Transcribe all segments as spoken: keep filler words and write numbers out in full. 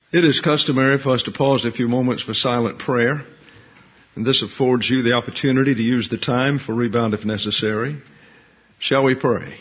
It is customary for us to pause a few moments for silent prayer, and this affords you the opportunity to use the time for rebound if necessary. Shall we pray?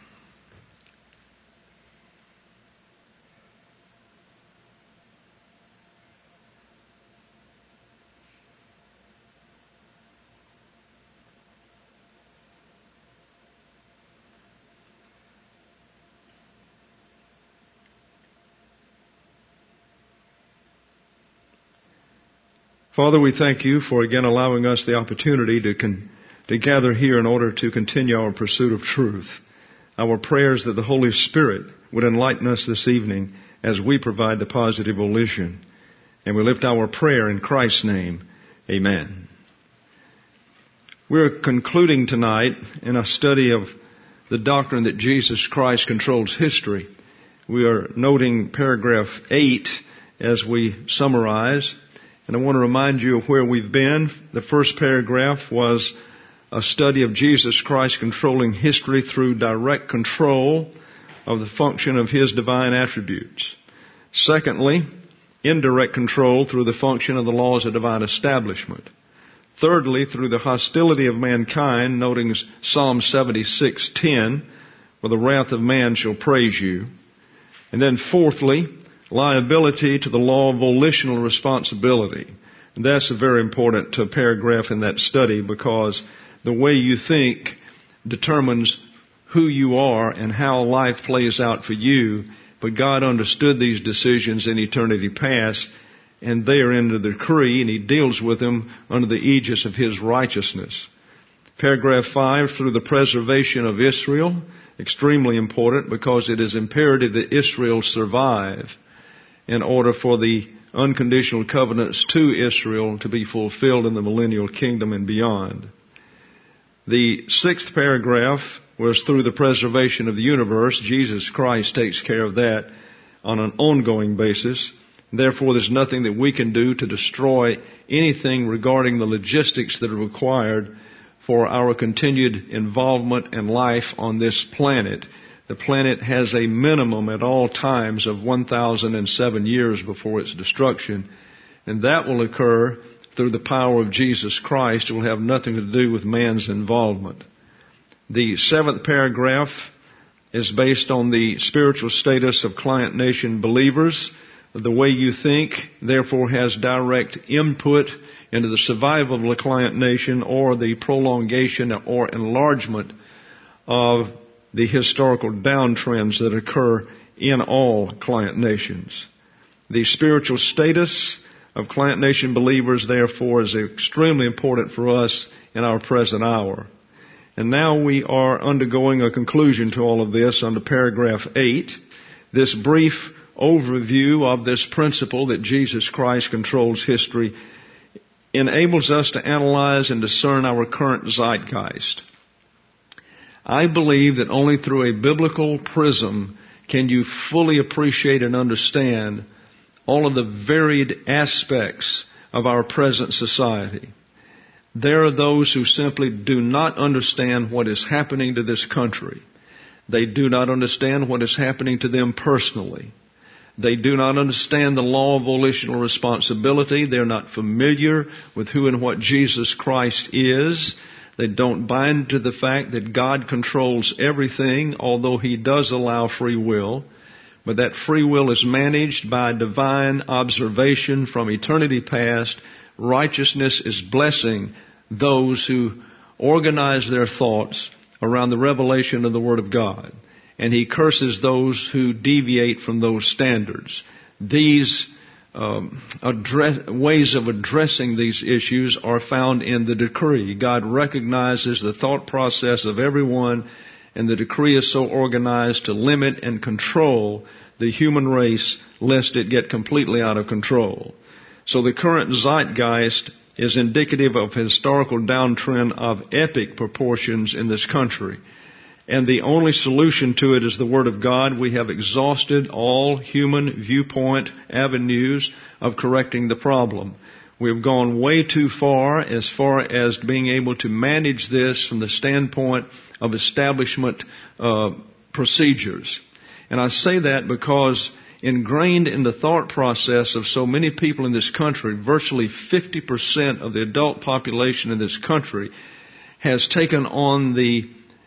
Father, we thank you for again allowing us the opportunity to con- to gather here in order to continue our pursuit of truth. Our prayers that the Holy Spirit would enlighten us this evening as we provide the positive volition. And we lift our prayer in Christ's name. Amen. We're concluding tonight in a study of the doctrine that Jesus Christ controls history. We are noting paragraph eight as we summarize. And I want to remind you of where we've been. The first paragraph was a study of Jesus Christ controlling history through direct control of the function of His divine attributes. Secondly, indirect control through the function of the laws of divine establishment. Thirdly, through the hostility of mankind, noting Psalm seventy-six ten, where the wrath of man shall praise you. And then fourthly, liability to the law of volitional responsibility. And that's a very important uh, paragraph in that study, because the way you think determines who you are and how life plays out for you. But God understood these decisions in eternity past, and they are in the decree, and He deals with them under the aegis of His righteousness. Paragraph five, through the preservation of Israel, extremely important because it is imperative that Israel survive in order for the unconditional covenants to Israel to be fulfilled in the millennial kingdom and beyond. The sixth paragraph was through the preservation of the universe. Jesus Christ takes care of that on an ongoing basis. Therefore, there's nothing that we can do to destroy anything regarding the logistics that are required for our continued involvement and life on this planet. The planet has a minimum at all times of one thousand seven years before its destruction, and that will occur through the power of Jesus Christ. It will have nothing to do with man's involvement. The seventh paragraph is based on the spiritual status of client nation believers. The way you think, therefore, has direct input into the survival of the client nation or the prolongation or enlargement of the historical downtrends that occur in all client nations. The spiritual status of client nation believers, therefore, is extremely important for us in our present hour. And now we are undergoing a conclusion to all of this under paragraph eight. This brief overview of this principle that Jesus Christ controls history enables us to analyze and discern our current zeitgeist. I believe that only through a biblical prism can you fully appreciate and understand all of the varied aspects of our present society. There are those who simply do not understand what is happening to this country. They do not understand what is happening to them personally. They do not understand the law of volitional responsibility. They're not familiar with who and what Jesus Christ is. They don't bind to the fact that God controls everything, although He does allow free will. But that free will is managed by divine observation from eternity past. Righteousness is blessing those who organize their thoughts around the revelation of the Word of God. And He curses those who deviate from those standards. These Um, address, ways of addressing these issues are found in the decree. God recognizes the thought process of everyone, and the decree is so organized to limit and control the human race lest it get completely out of control. So the current zeitgeist is indicative of historical downtrend of epic proportions in this country. And the only solution to it is the Word of God. We have exhausted all human viewpoint avenues of correcting the problem. We have gone way too far as far as being able to manage this from the standpoint of establishment uh, procedures. And I say that because ingrained in the thought process of so many people in this country. Virtually fifty percent of the adult population in this country has taken on the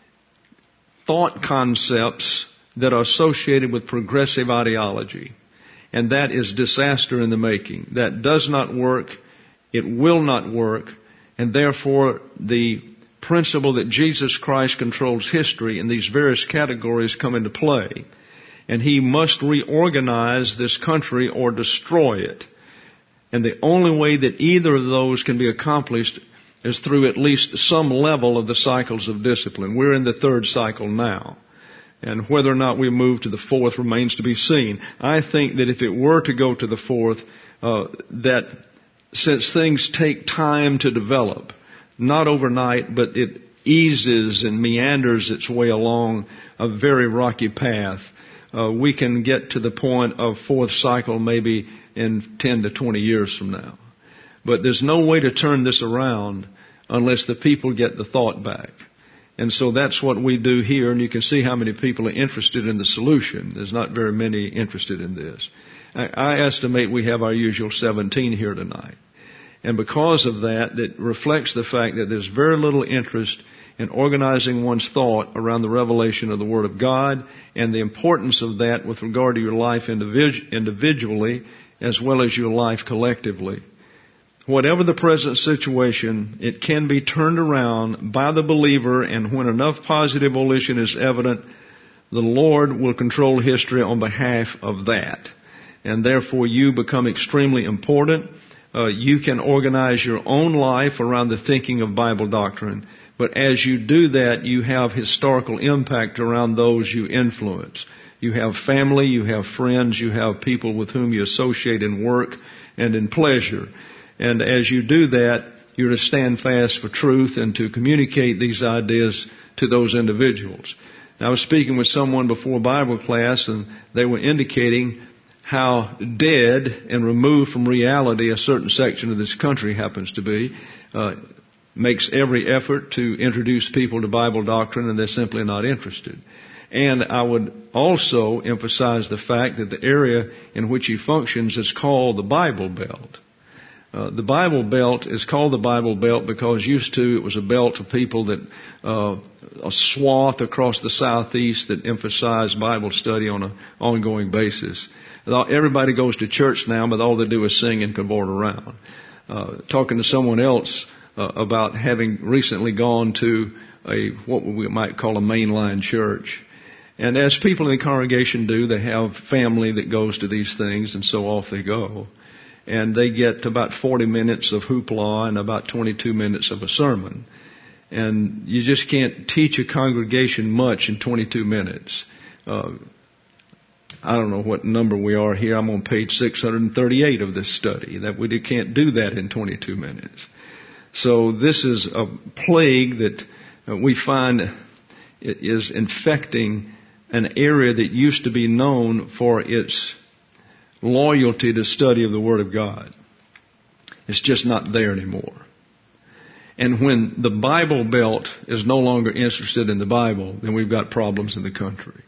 thought concepts that are associated with progressive ideology. And that is disaster in the making. That does not work. It will not work. And therefore, the principle that Jesus Christ controls history in these various categories come into play. And He must reorganize this country or destroy it. And the only way that either of those can be accomplished is through at least some level of the cycles of discipline. We're in the third cycle now. And whether or not we move to the fourth remains to be seen. I think that if it were to go to the fourth, uh, that since things take time to develop, not overnight, but it eases and meanders its way along a very rocky path, uh, we can get to the point of fourth cycle maybe in ten to twenty years from now. But there's no way to turn this around unless the people get the thought back. And so that's what we do here, and you can see how many people are interested in the solution. There's not very many interested in this. I, I estimate we have our usual seventeen here tonight. And because of that, it reflects the fact that there's very little interest in organizing one's thought around the revelation of the Word of God and the importance of that with regard to your life individu- individually as well as your life collectively. Whatever the present situation, it can be turned around by the believer, and when enough positive volition is evident, the Lord will control history on behalf of that. And therefore you become extremely important. Uh, you can organize your own life around the thinking of Bible doctrine. But as you do that, you have historical impact around those you influence. You have family, you have friends, you have people with whom you associate in work and in pleasure. And as you do that, you're to stand fast for truth and to communicate these ideas to those individuals. Now, I was speaking with someone before Bible class, and they were indicating how dead and removed from reality a certain section of this country happens to be. Uh, makes every effort to introduce people to Bible doctrine, and they're simply not interested. And I would also emphasize the fact that the area in which he functions is called the Bible Belt. Uh, the Bible Belt is called the Bible Belt because used to it was a belt of people that, uh, a swath across the southeast that emphasized Bible study on an ongoing basis. Everybody goes to church now, but all they do is sing and cavort around. Uh, talking to someone else uh, about having recently gone to a, what we might call a mainline church. And as people in the congregation do, they have family that goes to these things, and so off they go. And they get about forty minutes of hoopla and about twenty-two minutes of a sermon. And you just can't teach a congregation much in twenty-two minutes. Uh, I don't know what number we are here. I'm on page six hundred thirty-eight of this study. That we can't do that in twenty-two minutes. So this is a plague that we find is infecting an area that used to be known for its loyalty to study of the Word of God. It's just not there anymore. And when the Bible Belt is no longer interested in the Bible, then we've got problems in the country.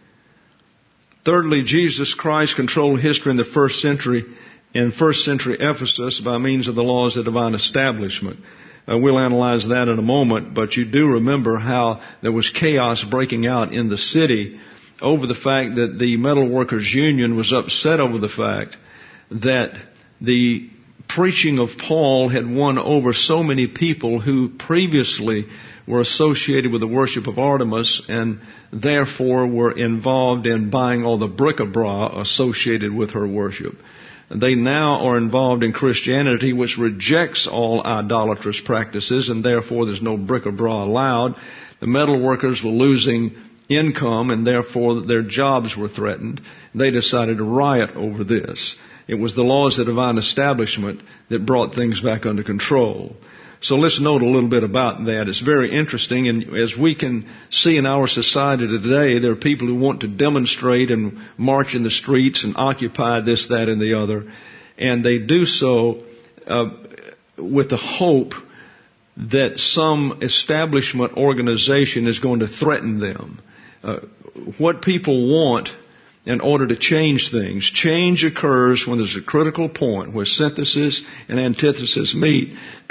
Thirdly, Jesus Christ controlled history in the first century, in first century Ephesus, by means of the laws of divine establishment. Uh, we'll analyze that in a moment, but you do remember how there was chaos breaking out in the city over the fact that the Metal Workers Union was upset over the fact that the preaching of Paul had won over so many people who previously were associated with the worship of Artemis and therefore were involved in buying all the bric-a-brac associated with her worship. They now are involved in Christianity, which rejects all idolatrous practices, and therefore there's no bric-a-brac allowed. The metal workers were losing income, and therefore their jobs were threatened. They decided to riot over this. It was the laws of divine establishment that brought things back under control. So let's note a little bit about that. It's very interesting, and as we can see in our society today, there are people who want to demonstrate and march in the streets and occupy this, that, and the other. And they do so uh, with the hope that some establishment organization is going to threaten them. Uh, what people want in order to change things. Change occurs when there's a critical point where synthesis and antithesis meet,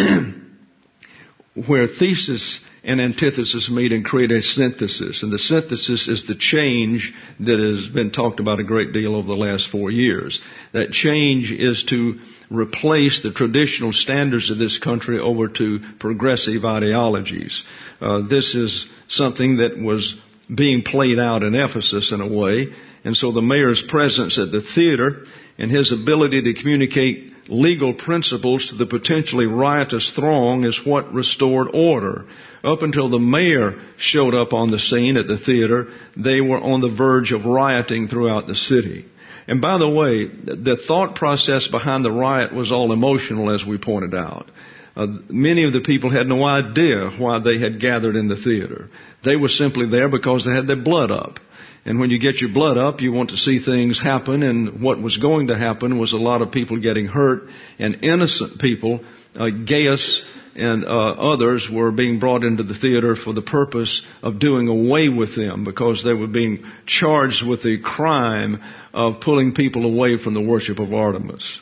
where thesis and antithesis meet and create a synthesis. And the synthesis is the change that has been talked about a great deal over the last four years. That change is to replace the traditional standards of this country over to progressive ideologies. Uh, this is something that was being played out in Ephesus in a way. And so the mayor's presence at the theater and his ability to communicate legal principles to the potentially riotous throng is what restored order. Up until the mayor showed up on the scene at the theater, they were on the verge of rioting throughout the city. And by the way, the thought process behind the riot was all emotional, as we pointed out. Uh, many of the people had no idea why they had gathered in the theater. They were simply there because they had their blood up. And when you get your blood up, you want to see things happen. And what was going to happen was a lot of people getting hurt, and innocent people, uh, Gaius and uh, others, were being brought into the theater for the purpose of doing away with them, because they were being charged with the crime of pulling people away from the worship of Artemis.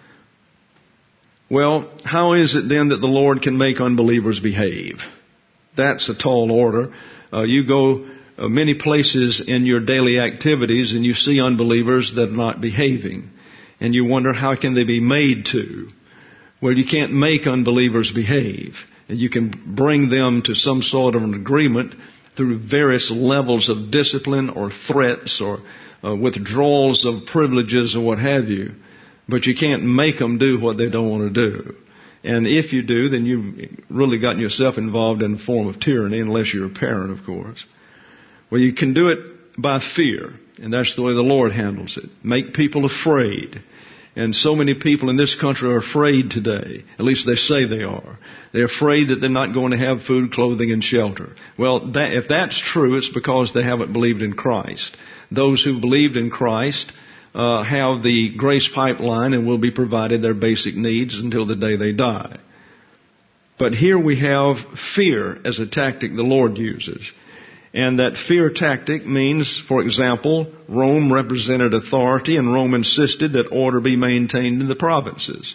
Well, how is it then that the Lord can make unbelievers behave? That's a tall order. Uh, you go uh, many places in your daily activities and you see unbelievers that are not behaving. And you wonder, how can they be made to? Well, you can't make unbelievers behave. And you can bring them to some sort of an agreement through various levels of discipline or threats or uh, withdrawals of privileges or what have you. But you can't make them do what they don't want to do. And if you do, then you've really gotten yourself involved in a form of tyranny, unless you're a parent, of course. Well, you can do it by fear, and that's the way the Lord handles it. Make people afraid. And so many people in this country are afraid today. At least they say they are. They're afraid that they're not going to have food, clothing, and shelter. Well, that, if that's true, it's because they haven't believed in Christ. Those who believed in Christ Uh, have the grace pipeline and will be provided their basic needs until the day they die. But here we have fear as a tactic the Lord uses. And that fear tactic means, for example, Rome represented authority, and Rome insisted that order be maintained in the provinces.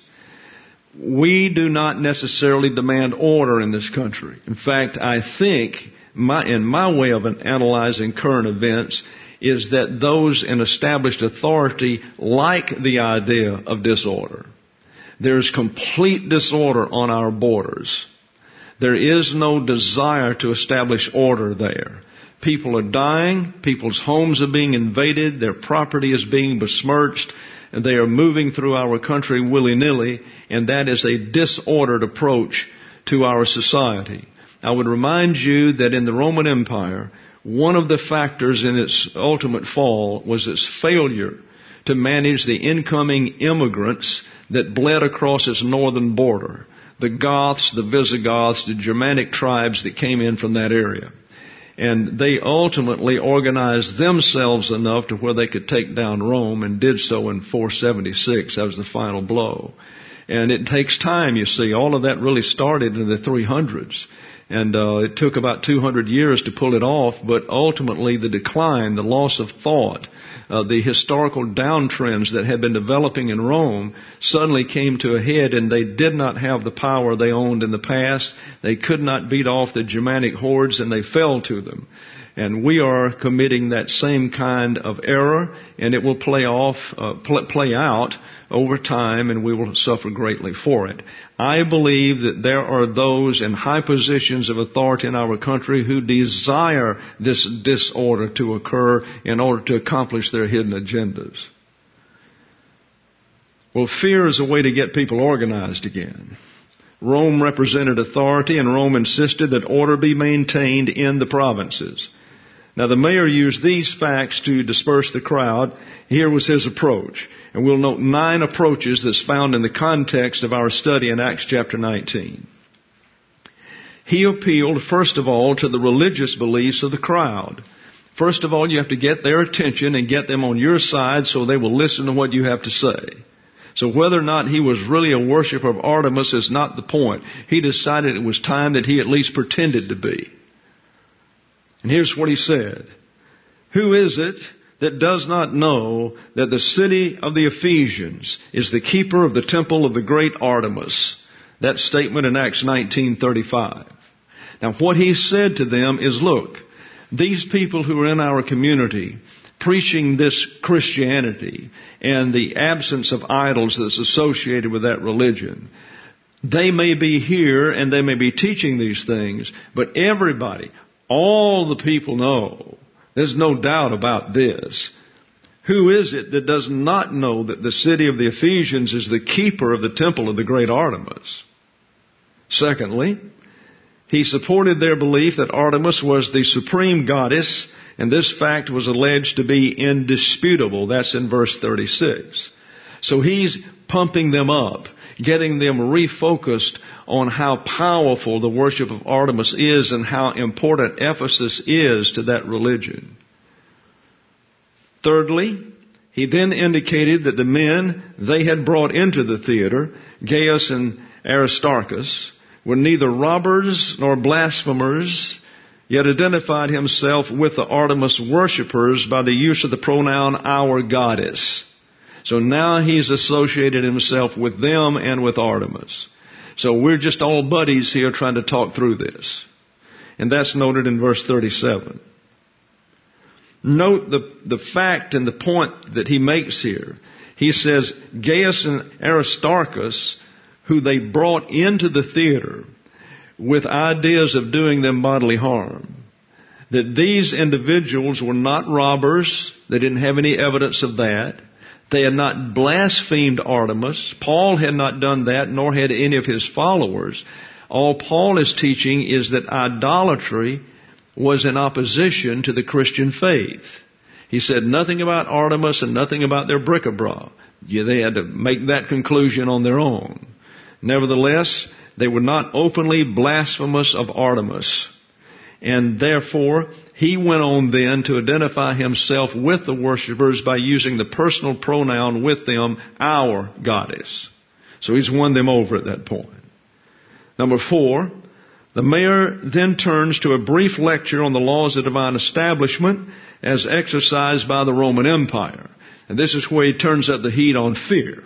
We do not necessarily demand order in this country. In fact, I think, my, in my way of analyzing current events, is that those in established authority like the idea of disorder. There's complete disorder on our borders. There is no desire to establish order there. People are dying. People's homes are being invaded. Their property is being besmirched. And they are moving through our country willy-nilly. And that is a disordered approach to our society. I would remind you that in the Roman Empire, one of the factors in its ultimate fall was its failure to manage the incoming immigrants that bled across its northern border. The Goths, the Visigoths, the Germanic tribes that came in from that area. And they ultimately organized themselves enough to where they could take down Rome, and did so in four seventy-six. That was the final blow. And it takes time, you see. All of that really started in the three hundreds. And uh, it took about two hundred years to pull it off, but ultimately the decline, the loss of thought, uh, the historical downtrends that had been developing in Rome suddenly came to a head, and they did not have the power they owned in the past. They could not beat off the Germanic hordes, and they fell to them. And we are committing that same kind of error, and it will play off, uh, play, play out over time, and we will suffer greatly for it. I believe that there are those in high positions of authority in our country who desire this disorder to occur in order to accomplish their hidden agendas. Well, fear is a way to get people organized again. Rome represented authority, and Rome insisted that order be maintained in the provinces. Now, the mayor used these facts to disperse the crowd. Here was his approach. And we'll note nine approaches that's found in the context of our study in Acts chapter nineteen. He appealed, first of all, to the religious beliefs of the crowd. First of all, you have to get their attention and get them on your side so they will listen to what you have to say. So whether or not he was really a worshiper of Artemis is not the point. He decided it was time that he at least pretended to be. And here's what he said. Who is it that does not know that the city of the Ephesians is the keeper of the temple of the great Artemis? That statement in Acts nineteen thirty-five. Now what he said to them is, look, these people who are in our community preaching this Christianity and the absence of idols that's associated with that religion, they may be here and they may be teaching these things, but everybody, all the people know, there's no doubt about this. Who is it that does not know that the city of the Ephesians is the keeper of the temple of the great Artemis? Secondly, he supported their belief that Artemis was the supreme goddess, and this fact was alleged to be indisputable. That's in verse thirty-six. So he's pumping them up, getting them refocused on how powerful the worship of Artemis is and how important Ephesus is to that religion. Thirdly, he then indicated that the men they had brought into the theater, Gaius and Aristarchus, were neither robbers nor blasphemers, yet identified himself with the Artemis worshippers by the use of the pronoun our goddess. So now he's associated himself with them and with Artemis. So we're just all buddies here trying to talk through this. And that's noted in verse thirty-seven. Note the, the fact and the point that he makes here. He says, Gaius and Aristarchus, who they brought into the theater with ideas of doing them bodily harm, that these individuals were not robbers. They didn't have any evidence of that. They had not blasphemed Artemis. Paul had not done that, nor had any of his followers. All Paul is teaching is that idolatry was in opposition to the Christian faith. He said nothing about Artemis and nothing about their bric-a-brac. Yeah, they had to make that conclusion on their own. Nevertheless, they were not openly blasphemous of Artemis. And therefore, he went on then to identify himself with the worshipers by using the personal pronoun with them, our goddess. So he's won them over at that point. Number four, the mayor then turns to a brief lecture on the laws of divine establishment as exercised by the Roman Empire. And this is where he turns up the heat on fear.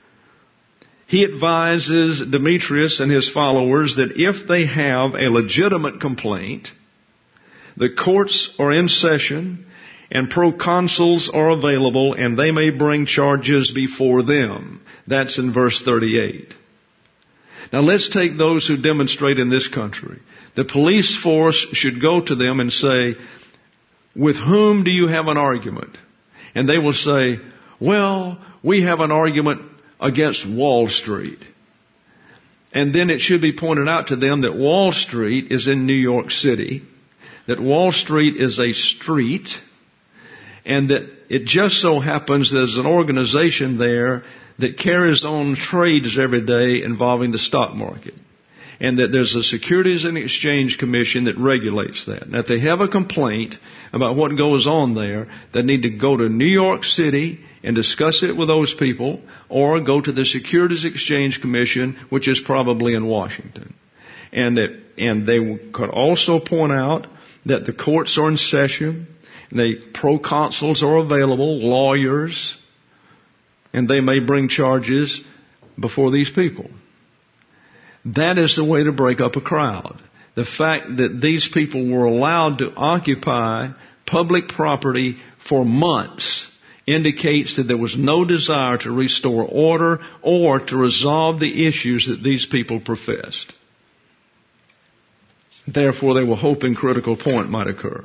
He advises Demetrius and his followers that if they have a legitimate complaint, the courts are in session and proconsuls are available and they may bring charges before them. That's in verse thirty-eight. Now let's take those who demonstrate in this country. The police force should go to them and say, with whom do you have an argument? And they will say, well, we have an argument against Wall Street. And then it should be pointed out to them that Wall Street is in New York City, that Wall Street is a street, and that it just so happens there's an organization there that carries on trades every day involving the stock market. And that there's a Securities and Exchange Commission that regulates that. Now, if they have a complaint about what goes on there, they need to go to New York City and discuss it with those people, or go to the Securities Exchange Commission, which is probably in Washington. And that, and they could also point out that the courts are in session, and the proconsuls are available, lawyers, and they may bring charges before these people. That is the way to break up a crowd. The fact that these people were allowed to occupy public property for months indicates that there was no desire to restore order or to resolve the issues that these people professed. Therefore, they were hoping critical point might occur.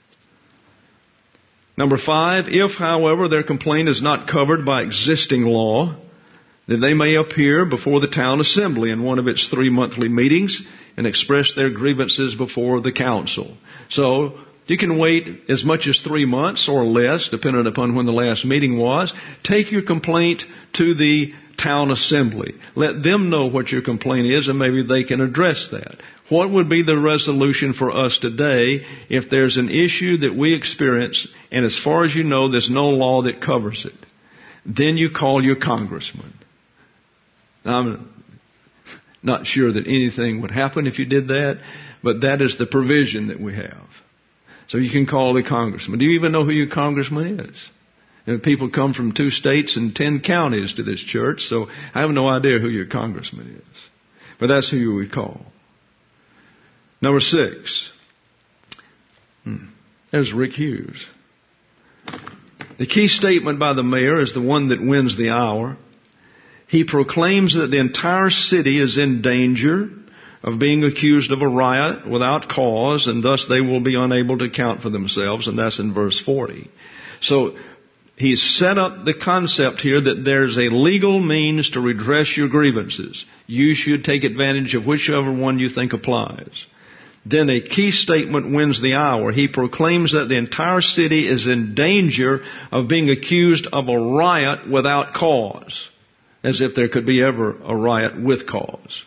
Number five, if, however, their complaint is not covered by existing law, then they may appear before the town assembly in one of its three monthly meetings and express their grievances before the council. So you can wait as much as three months or less, depending upon when the last meeting was. Take your complaint to the town assembly. Let them know what your complaint is, and maybe they can address that. What would be the resolution for us today if there's an issue that we experience, and as far as you know, there's no law that covers it? Then you call your congressman. Now, I'm not sure that anything would happen if you did that, but that is the provision that we have. So you can call the congressman. Do you even know who your congressman is? And people come from two states and ten counties to this church, so I have no idea who your congressman is. But that's who you would call. Number six. Hmm. There's Rick Hughes. The key statement by the mayor is the one that wins the hour. He proclaims that the entire city is in danger of being accused of a riot without cause, and thus they will be unable to account for themselves, and that's in verse forty. So he's set up the concept here that there's a legal means to redress your grievances. You should take advantage of whichever one you think applies. Then a key statement wins the hour. He proclaims that the entire city is in danger of being accused of a riot without cause, as if there could be ever a riot with cause.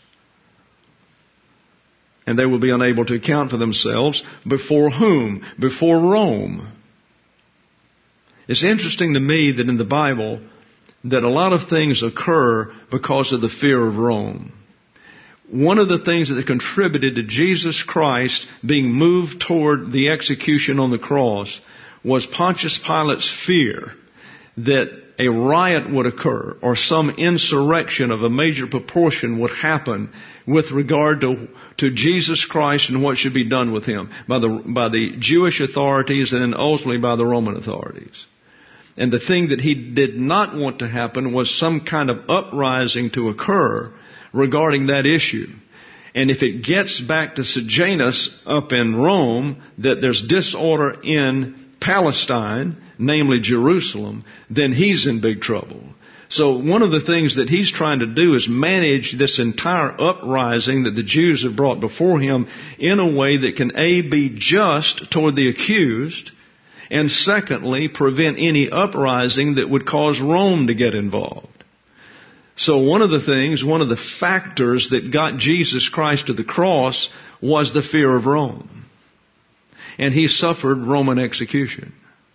And they will be unable to account for themselves. Before whom? Before Rome. It's interesting to me that in the Bible that a lot of things occur because of the fear of Rome. One of the things that contributed to Jesus Christ being moved toward the execution on the cross was Pontius Pilate's fear that a riot would occur or some insurrection of a major proportion would happen with regard to, to Jesus Christ and what should be done with him by the, by the Jewish authorities and then ultimately by the Roman authorities. And the thing that he did not want to happen was some kind of uprising to occur regarding that issue. And if it gets back to Sejanus up in Rome, that there's disorder in Palestine, namely Jerusalem, then he's in big trouble. So one of the things that he's trying to do is manage this entire uprising that the Jews have brought before him in a way that can A, be just toward the accused, and secondly, prevent any uprising that would cause Rome to get involved. So one of the things, one of the factors that got Jesus Christ to the cross was the fear of Rome. And he suffered Roman execution.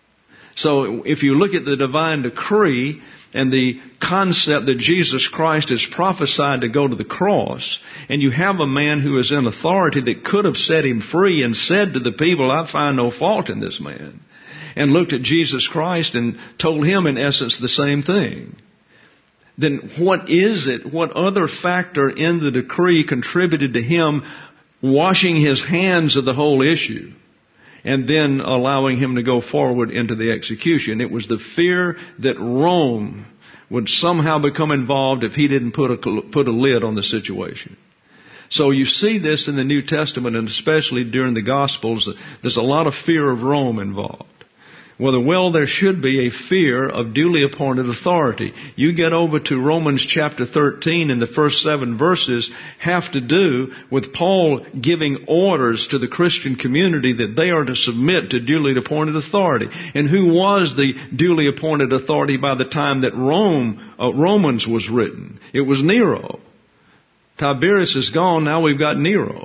So if you look at the divine decree and the concept that Jesus Christ is prophesied to go to the cross, and you have a man who is in authority that could have set him free and said to the people, I find no fault in this man, and looked at Jesus Christ and told him in essence the same thing, then what is it, what other factor in the decree contributed to him washing his hands of the whole issue and then allowing him to go forward into the execution? It was the fear that Rome would somehow become involved if he didn't put a, put a lid on the situation. So you see this in the New Testament, and especially during the Gospels, there's a lot of fear of Rome involved. Well, well, there should be a fear of duly appointed authority. You get over to Romans chapter thirteen, and the first seven verses have to do with Paul giving orders to the Christian community that they are to submit to duly appointed authority. And who was the duly appointed authority by the time that Rome, uh, Romans was written? It was Nero. Tiberius is gone, now we've got Nero.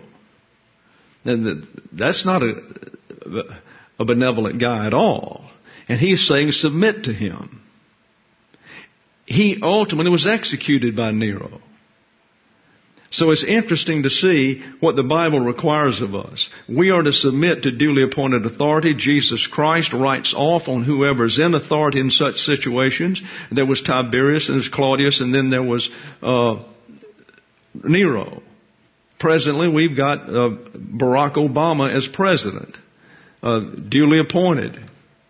And that's not a... a benevolent guy at all. And he's saying submit to him. He ultimately was executed by Nero. So it's interesting to see what the Bible requires of us. We are to submit to duly appointed authority. Jesus Christ writes off on whoever is in authority in such situations. There was Tiberius and there's Claudius, and then there was uh, Nero. Presently we've got uh, Barack Obama as president. Uh, duly appointed.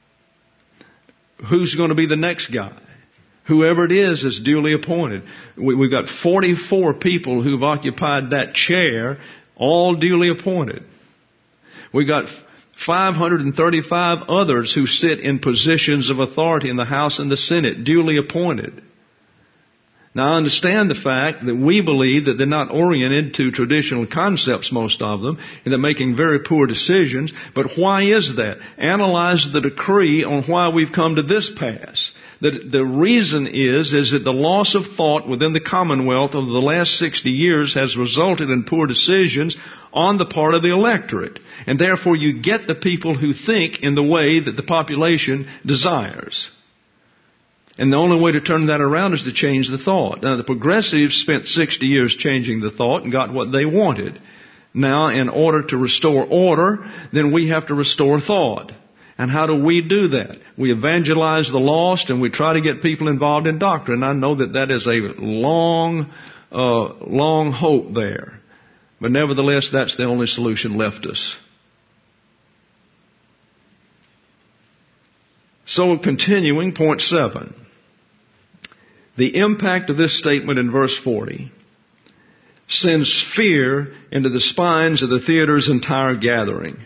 Who's going to be the next guy? Whoever it is is duly appointed. We, we've got forty-four people who've occupied that chair, all duly appointed. We've got five hundred thirty-five others who sit in positions of authority in the House and the Senate, duly appointed. Now, I understand the fact that we believe that they're not oriented to traditional concepts, most of them, and they're making very poor decisions. But why is that? Analyze the decree on why we've come to this pass. The, the reason is, is that the loss of thought within the Commonwealth over the last sixty years has resulted in poor decisions on the part of the electorate. And therefore you get the people who think in the way that the population desires. And the only way to turn that around is to change the thought. Now, the progressives spent sixty years changing the thought and got what they wanted. Now, in order to restore order, then we have to restore thought. And how do we do that? We evangelize the lost and we try to get people involved in doctrine. I know that that is a long, uh, long hope there. But nevertheless, that's the only solution left us. So continuing, point seven. The impact of this statement in verse forty sends fear into the spines of the theater's entire gathering.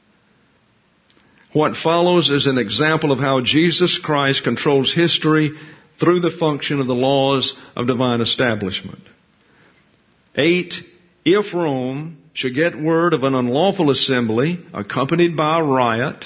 What follows is an example of how Jesus Christ controls history through the function of the laws of divine establishment. Eight, if Rome should get word of an unlawful assembly accompanied by a riot,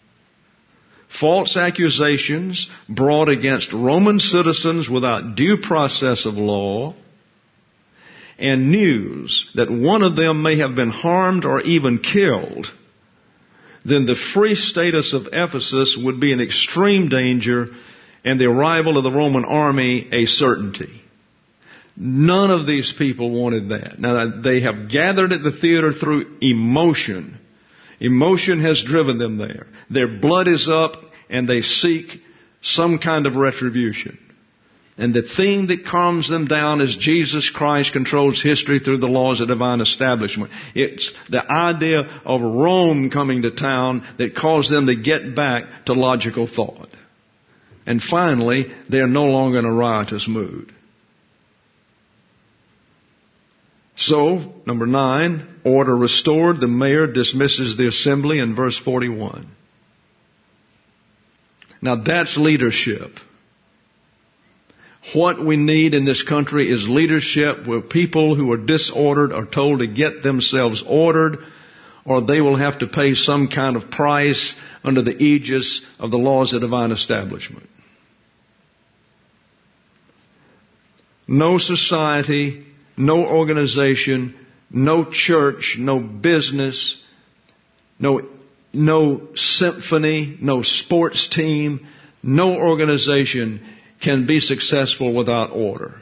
false accusations brought against Roman citizens without due process of law, and news that one of them may have been harmed or even killed, then the free status of Ephesus would be in extreme danger and the arrival of the Roman army a certainty. None of these people wanted that. Now, they have gathered at the theater through emotion. Emotion has driven them there. Their blood is up and they seek some kind of retribution. And the thing that calms them down is Jesus Christ controls history through the laws of divine establishment. It's the idea of Rome coming to town that caused them to get back to logical thought. And finally, they're no longer in a riotous mood. So, number nine, order restored. The mayor dismisses the assembly in verse forty-one. Now that's leadership. What we need in this country is leadership where people who are disordered are told to get themselves ordered, or they will have to pay some kind of price under the aegis of the laws of divine establishment. No society, no organization, no church, no business, no, no symphony, no sports team, no organization can be successful without order.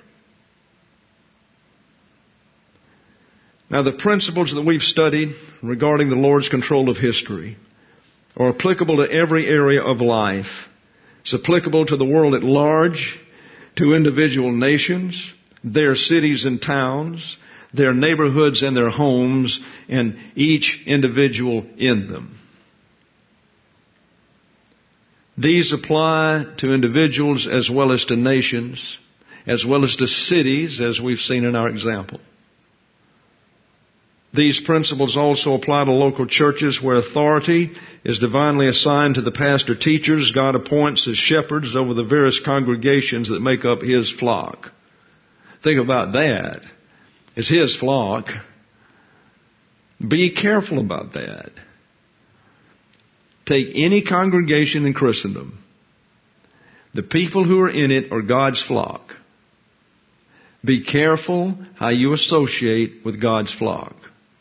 Now, the principles that we've studied regarding the Lord's control of history are applicable to every area of life. It's applicable to the world at large, to individual nations, their cities and towns, their neighborhoods and their homes, and each individual in them. These apply to individuals as well as to nations, as well as to cities, as we've seen in our example. These principles also apply to local churches where authority is divinely assigned to the pastor teachers God appoints as shepherds over the various congregations that make up His flock. Think about that. It's His flock. Be careful about that. Take any congregation in Christendom. The people who are in it are God's flock. Be careful how you associate with God's flock.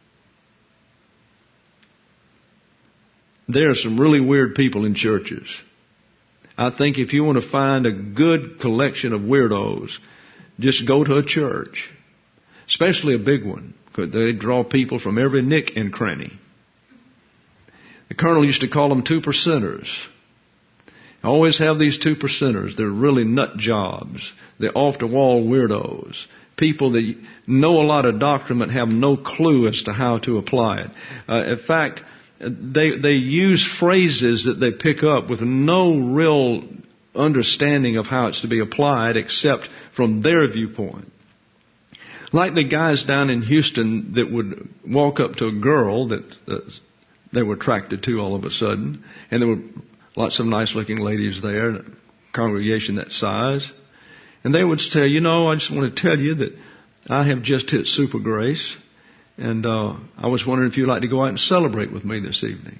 There are some really weird people in churches. I think if you want to find a good collection of weirdos, just go to a church, especially a big one, because they draw people from every nick and cranny. The colonel used to call them two percenters. I always have these two percenters. They're really nut jobs. They're off-the-wall weirdos. People that know a lot of doctrine but have no clue as to how to apply it. Uh, in fact, they they use phrases that they pick up with no real understanding of how it's to be applied except from their viewpoint. Like the guys down in Houston that would walk up to a girl that uh, they were attracted to all of a sudden, and there were lots of nice-looking ladies there, a congregation that size, and they would say, you know, I just want to tell you that I have just hit super grace, and uh, I was wondering if you'd like to go out and celebrate with me this evening.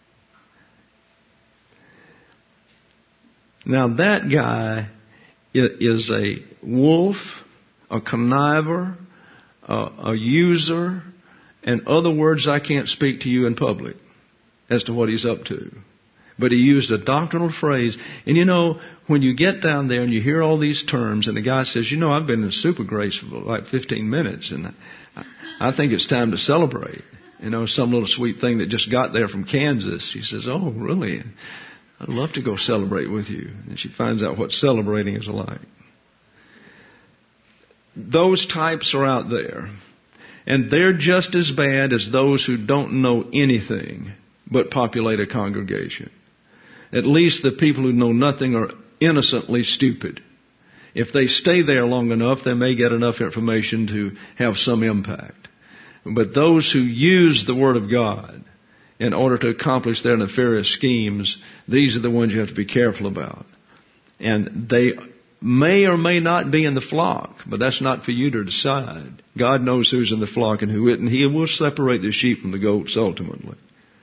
Now that guy is a wolf, a conniver, a, a user, and other words I can't speak to you in public as to what he's up to. But he used a doctrinal phrase. And you know, when you get down there and you hear all these terms, and the guy says, you know, I've been in Super Grace for like fifteen minutes, and I, I think it's time to celebrate. You know, some little sweet thing that just got there from Kansas. She says, oh, really? I'd love to go celebrate with you. And she finds out what celebrating is like. Those types are out there. And they're just as bad as those who don't know anything but populate a congregation. At least the people who know nothing are innocently stupid. If they stay there long enough, they may get enough information to have some impact. But those who use the Word of God in order to accomplish their nefarious schemes, these are the ones you have to be careful about. And they may or may not be in the flock, but that's not for you to decide. God knows who's in the flock and who isn't. He will separate the sheep from the goats ultimately.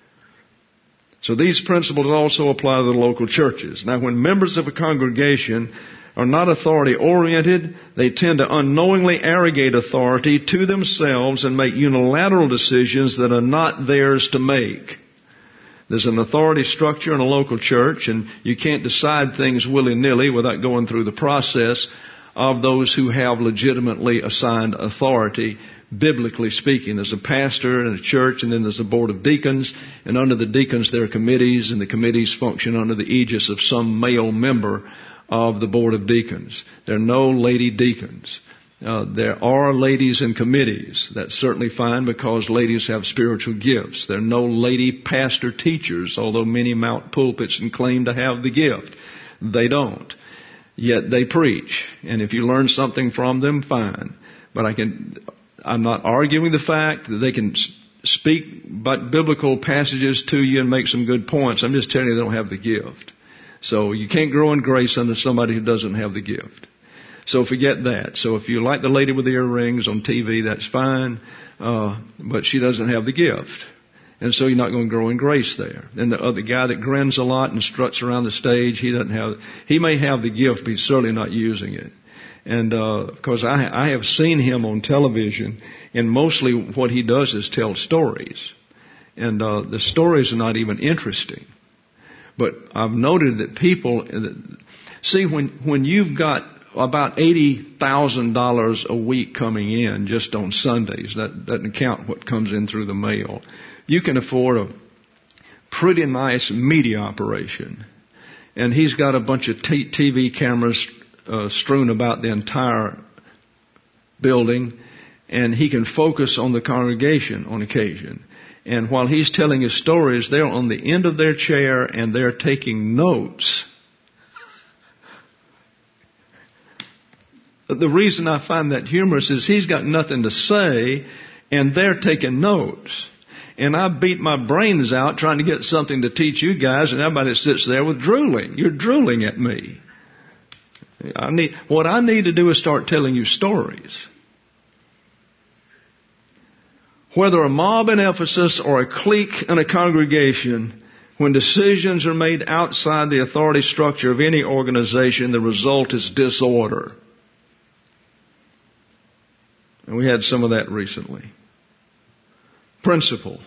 So these principles also apply to the local churches. Now, when members of a congregation are not authority-oriented, they tend to unknowingly arrogate authority to themselves and make unilateral decisions that are not theirs to make. There's an authority structure in a local church, and you can't decide things willy-nilly without going through the process of those who have legitimately assigned authority, biblically speaking. There's a pastor in a church, and then there's a board of deacons, and under the deacons there are committees, and the committees function under the aegis of some male member of the board of deacons. There are no lady deacons. Uh, there are ladies in committees. That's certainly fine because ladies have spiritual gifts. There are no lady pastor teachers, although many mount pulpits and claim to have the gift. They don't. Yet they preach. And if you learn something from them, fine. But I can, I'm not arguing the fact that they can speak but biblical passages to you and make some good points. I'm just telling you they don't have the gift. So you can't grow in grace under somebody who doesn't have the gift. So forget that. So if you like the lady with the earrings on T V, that's fine. Uh, but she doesn't have the gift. And so you're not going to grow in grace there. And the other guy that grins a lot and struts around the stage, he doesn't have, he may have the gift, but he's certainly not using it. And, uh, because I, I have seen him on television, and mostly what he does is tell stories. And, uh, the stories are not even interesting. But I've noted that people, see, when, when you've got about eighty thousand dollars a week coming in just on Sundays, that doesn't count what comes in through the mail, you can afford a pretty nice media operation. And he's got a bunch of t- TV cameras uh, strewn about the entire building, and he can focus on the congregation on occasion. And while he's telling his stories, they're on the end of their chair and they're taking notes. The reason I find that humorous is he's got nothing to say and they're taking notes. And I beat my brains out trying to get something to teach you guys, and everybody sits there with drooling. You're drooling at me. I need, what I need to do is start telling you stories. Whether a mob in Ephesus or a clique in a congregation, when decisions are made outside the authority structure of any organization, the result is disorder. And we had some of that recently. Principle.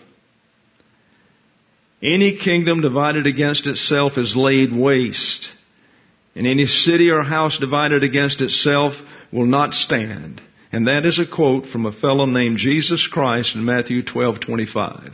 Any kingdom divided against itself is laid waste, and any city or house divided against itself will not stand. And that is a quote from a fellow named Jesus Christ in Matthew twelve twenty-five.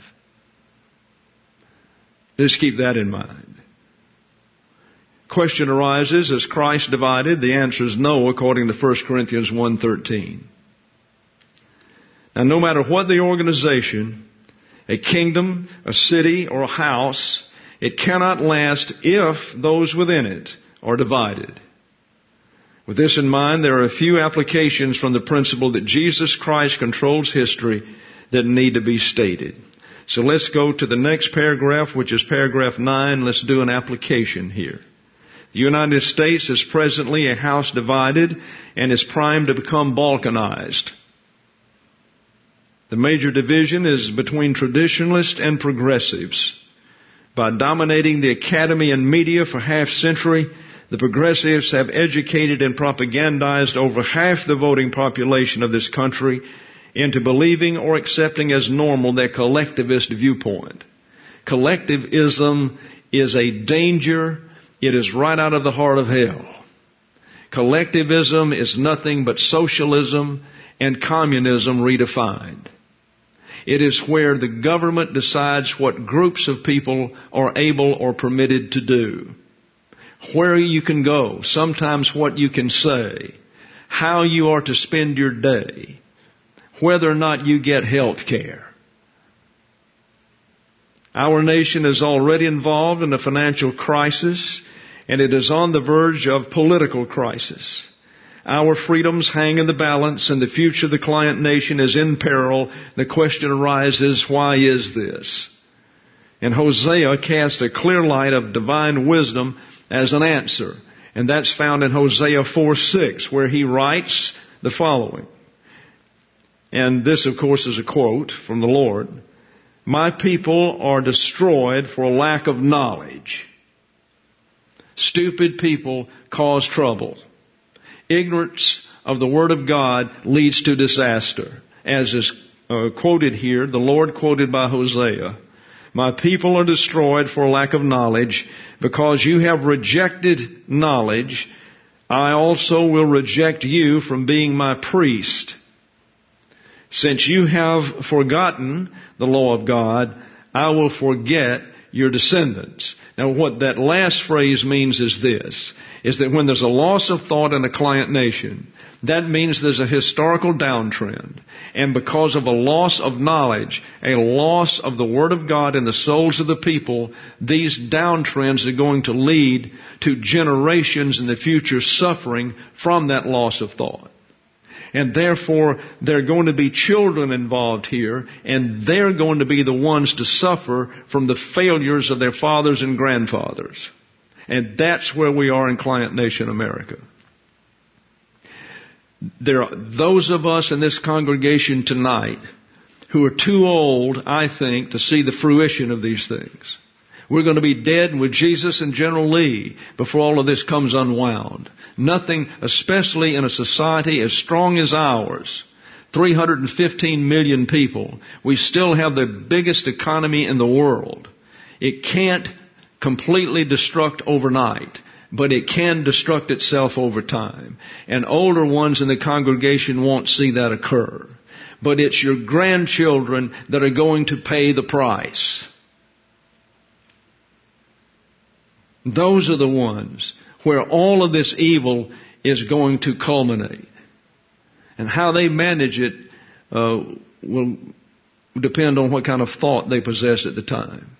Just keep that in mind. Question arises, is Christ divided? The answer is no, according to First Corinthians one thirteen. Now, no matter what the organization, a kingdom, a city, or a house, it cannot last if those within it are divided. With this in mind, there are a few applications from the principle that Jesus Christ controls history that need to be stated. So let's go to the next paragraph, which is paragraph nine. Let's do an application here. The United States is presently a house divided and is primed to become balkanized. The major division is between traditionalists and progressives. By dominating the academy and media for half a century, the progressives have educated and propagandized over half the voting population of this country into believing or accepting as normal their collectivist viewpoint. Collectivism is a danger It is right out of the heart of hell. Collectivism is nothing but socialism and communism redefined. It is where the government decides what groups of people are able or permitted to do, where you can go, sometimes what you can say, how you are to spend your day, whether or not you get health care. Our nation is already involved in a financial crisis, and it is on the verge of political crisis. Our freedoms hang in the balance, and the future of the client nation is in peril. The question arises, why is this? And Hosea casts a clear light of divine wisdom as an answer. And that's found in Hosea four six, where he writes the following. And this, of course, is a quote from the Lord. My people are destroyed for lack of knowledge. Stupid people cause trouble. Ignorance of the Word of God leads to disaster. As is uh, quoted here, the Lord quoted by Hosea. My people are destroyed for lack of knowledge. Because you have rejected knowledge, I also will reject you from being my priest. Since you have forgotten the law of God, I will forget your descendants. Now what that last phrase means is this, is that when there's a loss of thought in a client nation, that means there's a historical downtrend. And because of a loss of knowledge, a loss of the Word of God in the souls of the people, these downtrends are going to lead to generations in the future suffering from that loss of thought. And therefore, there are going to be children involved here, and they're going to be the ones to suffer from the failures of their fathers and grandfathers. And that's where we are in Client Nation America. There are those of us in this congregation tonight who are too old, I think, to see the fruition of these things. We're going to be dead with Jesus and General Lee before all of this comes unwound. Nothing, especially in a society as strong as ours, three hundred fifteen million people, we still have the biggest economy in the world. It can't completely destruct overnight, but it can destruct itself over time. And older ones in the congregation won't see that occur. But it's your grandchildren that are going to pay the price. Those are the ones where all of this evil is going to culminate. And how they manage it uh, will depend on what kind of thought they possess at the time.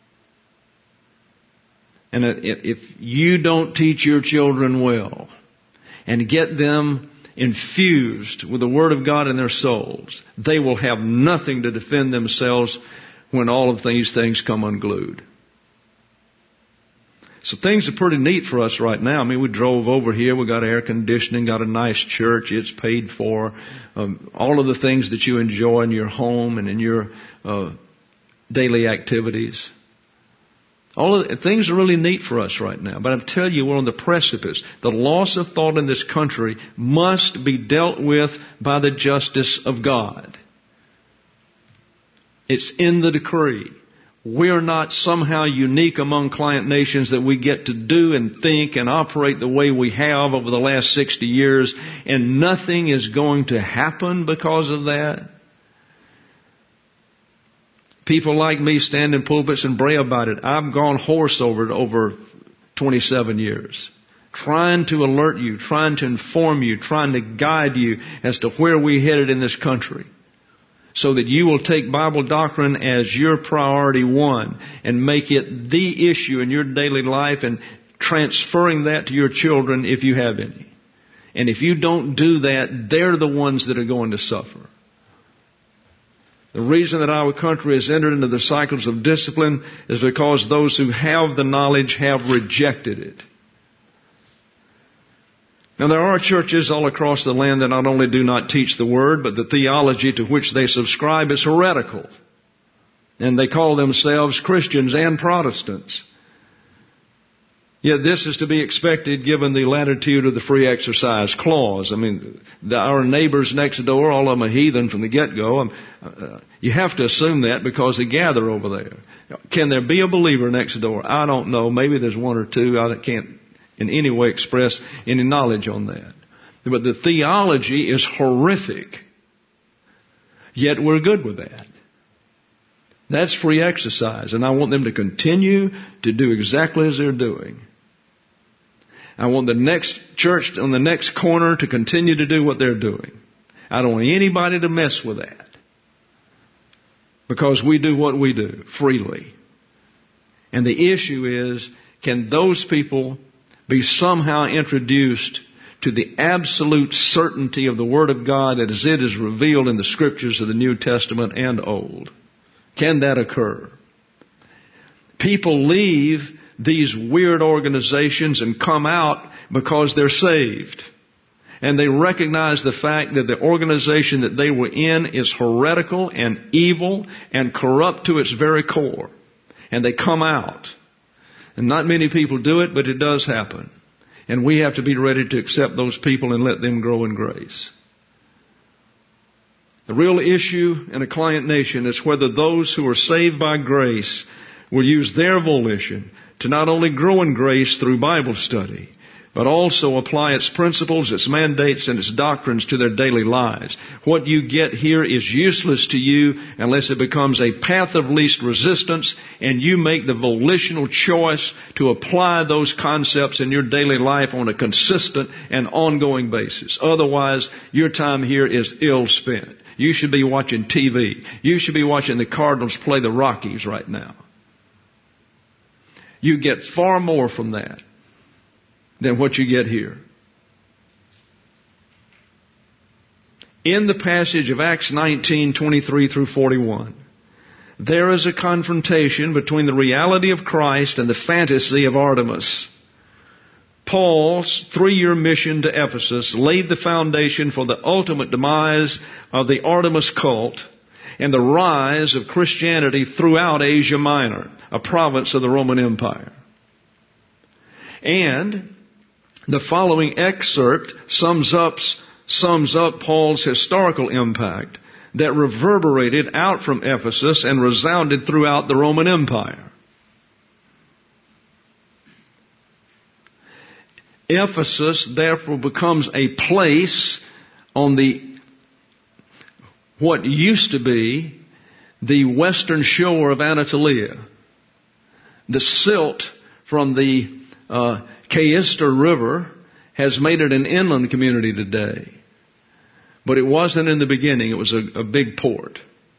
And if you don't teach your children well and get them infused with the Word of God in their souls, they will have nothing to defend themselves when all of these things come unglued. So things are pretty neat for us right now. I mean, we drove over here. We got air conditioning, got a nice church. It's paid for. Um, all of the things that you enjoy in your home and in your uh, daily activities. All of the, things are really neat for us right now. But I tell you, we're on the precipice. The loss of thought in this country must be dealt with by the justice of God. It's in the decree. We're not somehow unique among client nations that we get to do and think and operate the way we have over the last sixty years, and nothing is going to happen because of that. People like me stand in pulpits and bray about it. I've gone hoarse over it over twenty-seven years. Trying to alert you, trying to inform you, trying to guide you as to where we're headed in this country. So that you will take Bible doctrine as your priority one and make it the issue in your daily life and transferring that to your children if you have any. And if you don't do that, they're the ones that are going to suffer. The reason that our country has entered into the cycles of discipline is because those who have the knowledge have rejected it. Now, there are churches all across the land that not only do not teach the Word, but the theology to which they subscribe is heretical. And they call themselves Christians and Protestants. Yet this is to be expected given the latitude of the free exercise clause. I mean, the, our neighbors next door, all of them are heathen from the get-go. Um, uh, you have to assume that because they gather over there. Can there be a believer next door? I don't know. Maybe there's one or two. I can't in any way express any knowledge on that. But the theology is horrific. Yet we're good with that. That's free exercise. And I want them to continue to do exactly as they're doing. I want the next church on the next corner to continue to do what they're doing. I don't want anybody to mess with that. Because we do what we do freely. And the issue is, can those people be somehow introduced to the absolute certainty of the Word of God as it is revealed in the Scriptures of the New Testament and Old? Can that occur? People leave these weird organizations and come out because they're saved. And they recognize the fact that the organization that they were in is heretical and evil and corrupt to its very core. And they come out. And not many people do it, but it does happen. And we have to be ready to accept those people and let them grow in grace. The real issue in a client nation is whether those who are saved by grace will use their volition to not only grow in grace through Bible study, but also apply its principles, its mandates, and its doctrines to their daily lives. What you get here is useless to you unless it becomes a path of least resistance and you make the volitional choice to apply those concepts in your daily life on a consistent and ongoing basis. Otherwise, your time here is ill spent. You should be watching T V. You should be watching the Cardinals play the Rockies right now. You get far more from that than what you get here. In the passage of Acts nineteen, twenty-three through forty-one, there is a confrontation between the reality of Christ and the fantasy of Artemis. Paul's three-year mission to Ephesus laid the foundation for the ultimate demise of the Artemis cult and the rise of Christianity throughout Asia Minor, a province of the Roman Empire. And the following excerpt sums up, sums up Paul's historical impact that reverberated out from Ephesus and resounded throughout the Roman Empire. Ephesus therefore becomes a place on the what used to be the western shore of Anatolia. The silt from the uh, Caister River has made it an inland community today. But it wasn't in the beginning. It was a, a big port.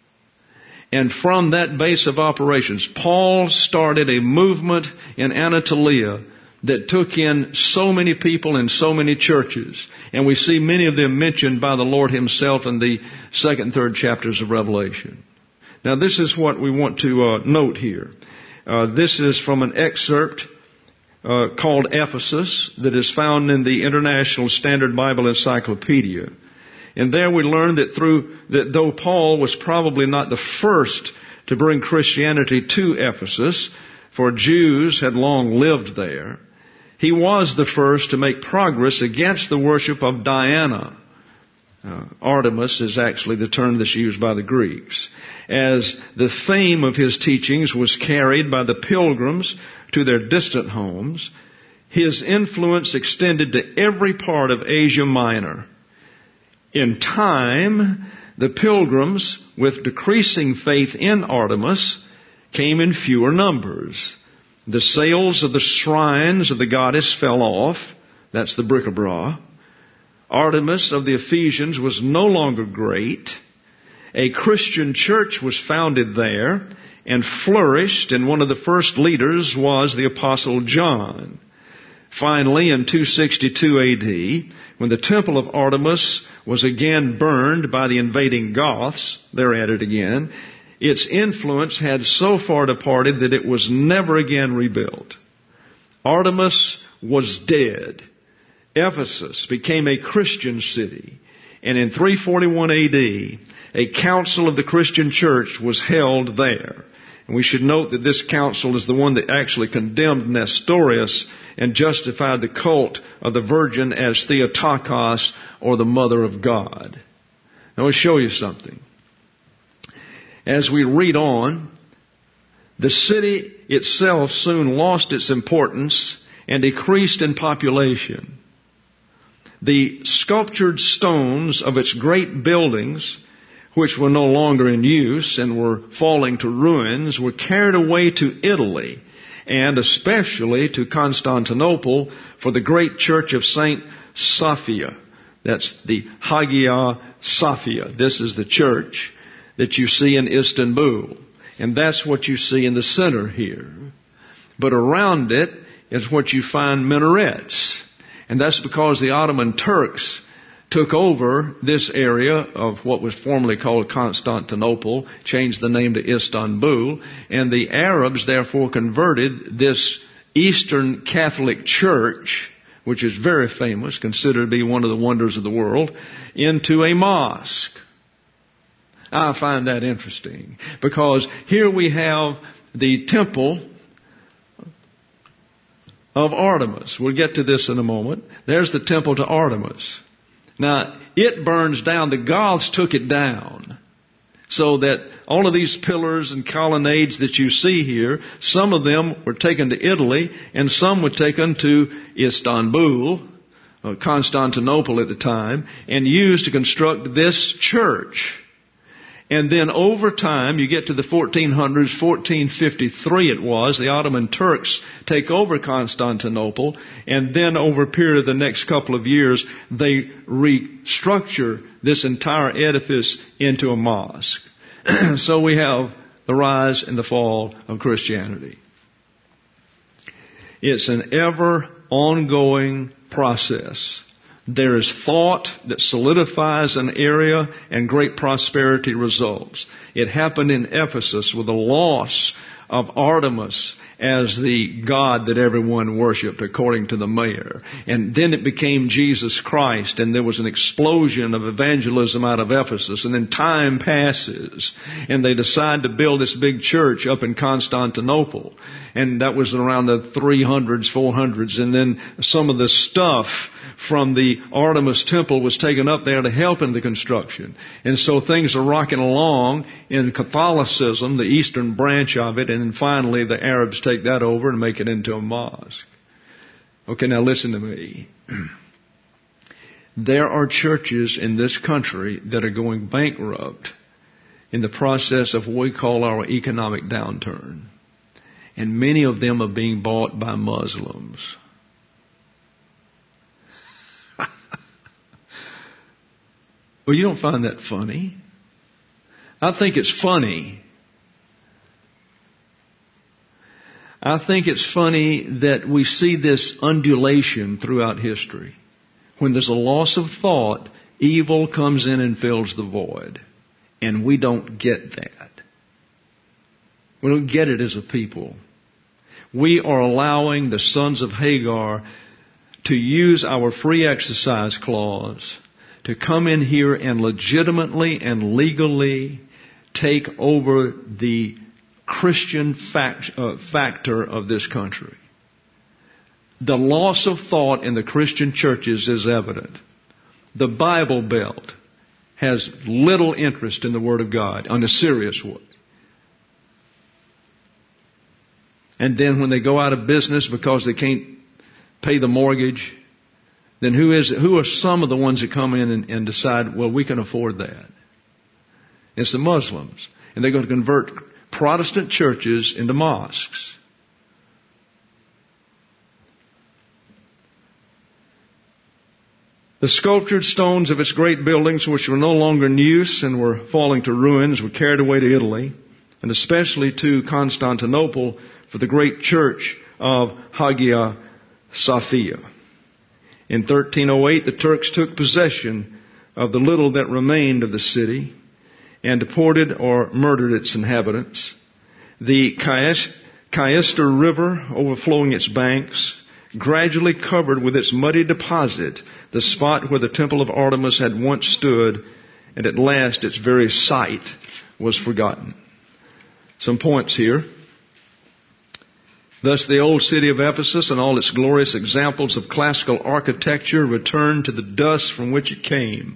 And from that base of operations, Paul started a movement in Anatolia that took in so many people and so many churches. And we see many of them mentioned by the Lord Himself in the second and third chapters of Revelation. Now this is what we want to uh, note here. Uh, this is from an excerpt uh, called Ephesus that is found in the International Standard Bible Encyclopedia. And there we learn that through that though Paul was probably not the first to bring Christianity to Ephesus, for Jews had long lived there, he was the first to make progress against the worship of Diana. Uh, Artemis is actually the term that's used by the Greeks. As the theme of his teachings was carried by the pilgrims to their distant homes, his influence extended to every part of Asia Minor. In time, the pilgrims, with decreasing faith in Artemis, came in fewer numbers. The sales of the shrines of the goddess fell off. That's the bric-a-brac. Artemis of the Ephesians was no longer great. A Christian church was founded there and flourished, and one of the first leaders was the Apostle John. Finally, in two sixty-two A D, when the temple of Artemis was again burned by the invading Goths, they're at it again, its influence had so far departed that it was never again rebuilt. Artemis was dead. Ephesus became a Christian city. And in three forty-one A D, a council of the Christian church was held there. And we should note that this council is the one that actually condemned Nestorius and justified the cult of the Virgin as Theotokos, or the Mother of God. Now, I'll show you something. As we read on, the city itself soon lost its importance and decreased in population. The sculptured stones of its great buildings, which were no longer in use and were falling to ruins, were carried away to Italy, and especially to Constantinople for the great church of Saint Sophia. That's the Hagia Sophia. This is the church that you see in Istanbul. And that's what you see in the center here. But around it is what you find minarets. And that's because the Ottoman Turks took over this area of what was formerly called Constantinople, changed the name to Istanbul, and the Arabs therefore converted this Eastern Catholic Church, which is very famous, considered to be one of the wonders of the world, into a mosque. I find that interesting because here we have the temple of Artemis. We'll get to this in a moment. There's the temple to Artemis. Now, it burns down. The Goths took it down. So that all of these pillars and colonnades that you see here, some of them were taken to Italy and some were taken to Istanbul, uh, Constantinople at the time, and used to construct this church. And then over time, you get to the fourteen hundreds, fourteen fifty-three it was, the Ottoman Turks take over Constantinople, and then over a period of the next couple of years, they restructure this entire edifice into a mosque. So we have the rise and the fall of Christianity. It's an ever ongoing process. There is thought that solidifies an area and great prosperity results. It happened in Ephesus with the loss of Artemis as the god that everyone worshipped according to the mayor. And then it became Jesus Christ, and there was an explosion of evangelism out of Ephesus. And then time passes, and they decide to build this big church up in Constantinople. And that was around the three hundreds, four hundreds. And then some of the stuff from the Artemis temple was taken up there to help in the construction. And so things are rocking along in Catholicism, the eastern branch of it, and then finally the Arabs take that over and make it into a mosque. Okay, now listen to me. There are churches in this country that are going bankrupt in the process of what we call our economic downturn. And many of them are being bought by Muslims. Well, you don't find that funny? I think it's funny. I think it's funny that we see this undulation throughout history. When there's a loss of thought, evil comes in and fills the void. And we don't get that. We don't get it as a people. We are allowing the sons of Hagar to use our free exercise clause to come in here and legitimately and legally take over the Christian fact, uh, factor of this country. The loss of thought in the Christian churches is evident. The Bible Belt has little interest in the Word of God in a serious way. And then when they go out of business because they can't pay the mortgage, then who is who are some of the ones that come in and, and decide, well, we can afford that? It's the Muslims. And they're going to convert Protestant churches into mosques. The sculptured stones of its great buildings, which were no longer in use and were falling to ruins, were carried away to Italy, and especially to Constantinople for the great church of Hagia Sophia. In thirteen oh eight, the Turks took possession of the little that remained of the city and deported or murdered its inhabitants. The Caister River, overflowing its banks, gradually covered with its muddy deposit the spot where the temple of Artemis had once stood, and at last its very site was forgotten. Some points here. Thus the old city of Ephesus and all its glorious examples of classical architecture returned to the dust from which it came.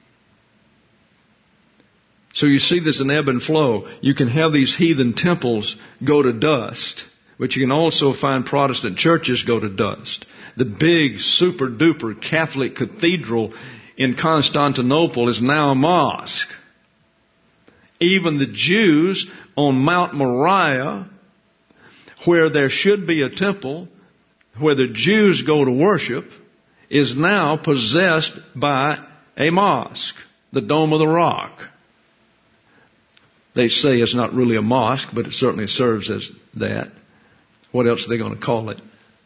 So you see there's an ebb and flow. You can have these heathen temples go to dust, but you can also find Protestant churches go to dust. The big, super duper Catholic cathedral in Constantinople is now a mosque. Even the Jews on Mount Moriah, where there should be a temple, where the Jews go to worship, is now possessed by a mosque, the Dome of the Rock. They say it's not really a mosque, but it certainly serves as that. What else are they going to call it?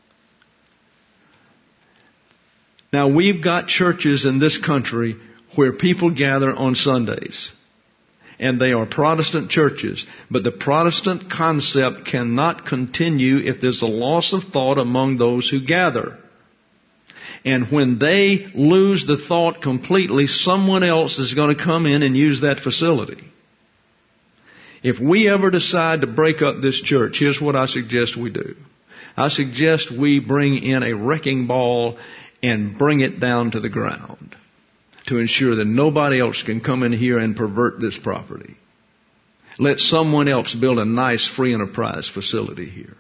Now, we've got churches in this country where people gather on Sundays. And they are Protestant churches. But the Protestant concept cannot continue if there's a loss of thought among those who gather. And when they lose the thought completely, someone else is going to come in and use that facility. If we ever decide to break up this church, here's what I suggest we do. I suggest we bring in a wrecking ball and bring it down to the ground to ensure that nobody else can come in here and pervert this property. Let someone else build a nice free enterprise facility here.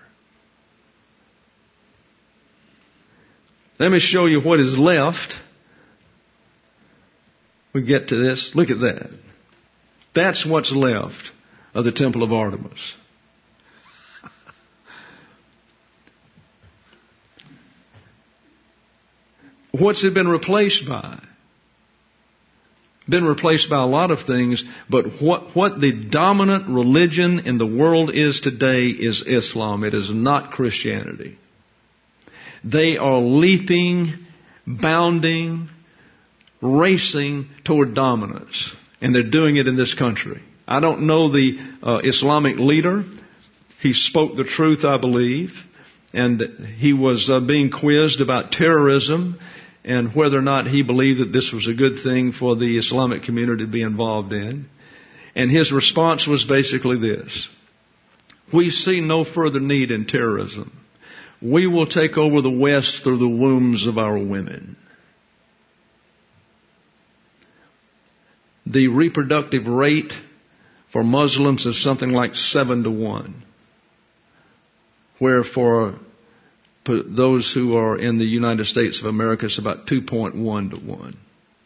Let me show you what is left. We get to this. Look at that. That's what's left of the Temple of Artemis. What's it been replaced by? Been replaced by a lot of things, but what, what the dominant religion in the world is today is Islam. It is not Christianity. They are leaping, bounding, racing toward dominance. And they're doing it in this country. I don't know the uh, Islamic leader. He spoke the truth, I believe. And he was uh, being quizzed about terrorism and whether or not he believed that this was a good thing for the Islamic community to be involved in. And his response was basically this: we see no further need in terrorism. We will take over the West through the wombs of our women. The reproductive rate for Muslims is something like seven to one. Where for those who are in the United States of America, it's about two point one to one.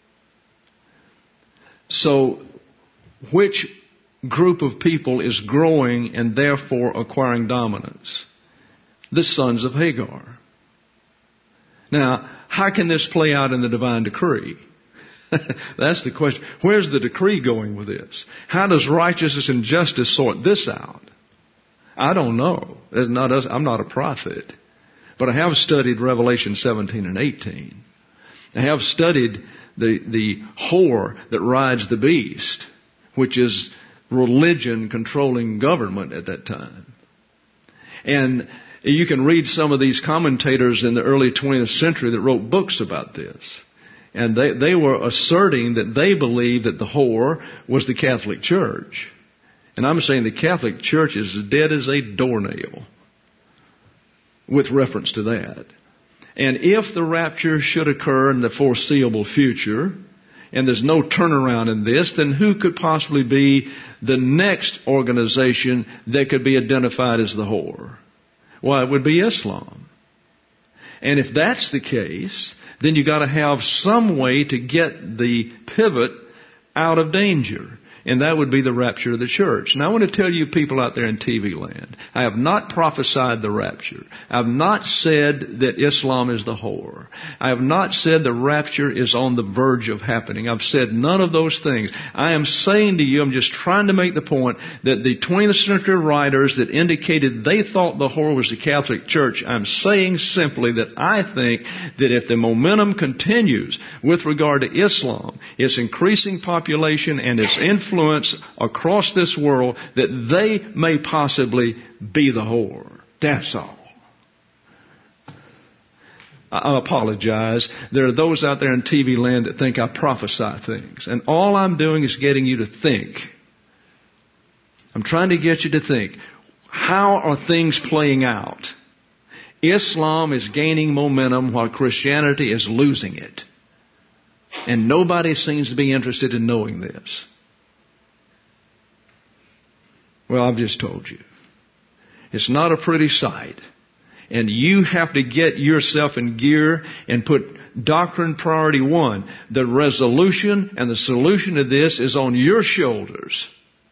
So, which group of people is growing and therefore acquiring dominance? The sons of Hagar. Now, how can this play out in the divine decree? That's the question. Where's the decree going with this? How does righteousness and justice sort this out? I don't know. It's not us. I'm not a prophet. But I have studied Revelation seventeen and eighteen. I have studied the, the whore that rides the beast, which is religion controlling government at that time. And you can read some of these commentators in the early twentieth century that wrote books about this. And they, they were asserting that they believed that the whore was the Catholic Church. And I'm saying the Catholic Church is as dead as a doornail with reference to that. And if the rapture should occur in the foreseeable future, and there's no turnaround in this, then who could possibly be the next organization that could be identified as the whore? Well, it would be Islam. And if that's the case, then you got to have some way to get the pivot out of danger. And that would be the rapture of the church. Now I want to tell you people out there in T V land, I have not prophesied the rapture. I have not said that Islam is the whore. I have not said the rapture is on the verge of happening. I've said none of those things. I am saying to you, I'm just trying to make the point that the twentieth century writers that indicated they thought the whore was the Catholic Church, I'm saying simply that I think that if the momentum continues with regard to Islam, its increasing population and its influence across this world, that they may possibly be the whore. That's all. I apologize. There are those out there in T V land that think I prophesy things. And all I'm doing is getting you to think. I'm trying to get you to think, how are things playing out? Islam is gaining momentum while Christianity is losing it. And nobody seems to be interested in knowing this. Well, I've just told you. It's not a pretty sight. And you have to get yourself in gear and put doctrine priority one. The resolution and the solution to this is on your shoulders.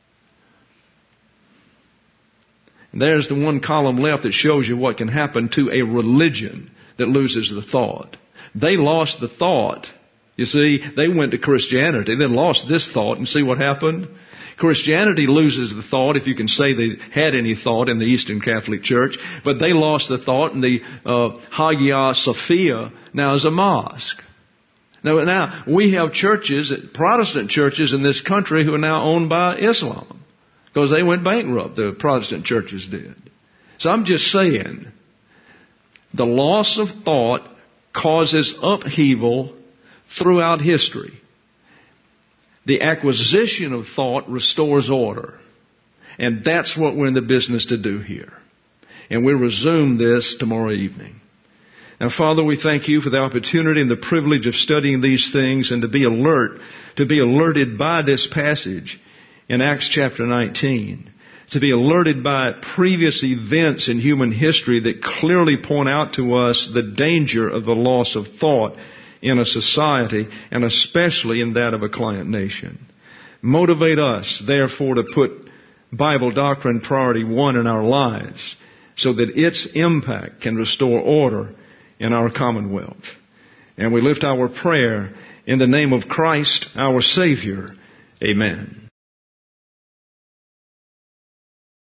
And there's the one column left that shows you what can happen to a religion that loses the thought. They lost the thought. You see, they went to Christianity, then lost this thought, and see what happened? Christianity loses the thought, if you can say they had any thought in the Eastern Catholic Church, but they lost the thought, and the uh, Hagia Sophia now is a mosque. Now, now, we have churches, Protestant churches in this country who are now owned by Islam, because they went bankrupt, the Protestant churches did. So I'm just saying, the loss of thought causes upheaval throughout history. The acquisition of thought restores order. And that's what we're in the business to do here. And we'll resume this tomorrow evening. Now, Father, we thank you for the opportunity and the privilege of studying these things and to be alert, to be alerted by this passage in Acts chapter nineteen. To be alerted by previous events in human history that clearly point out to us the danger of the loss of thought in a society, and especially in that of a client nation. Motivate us, therefore, to put Bible doctrine priority one in our lives so that its impact can restore order in our commonwealth. And we lift our prayer in the name of Christ, our Savior. Amen.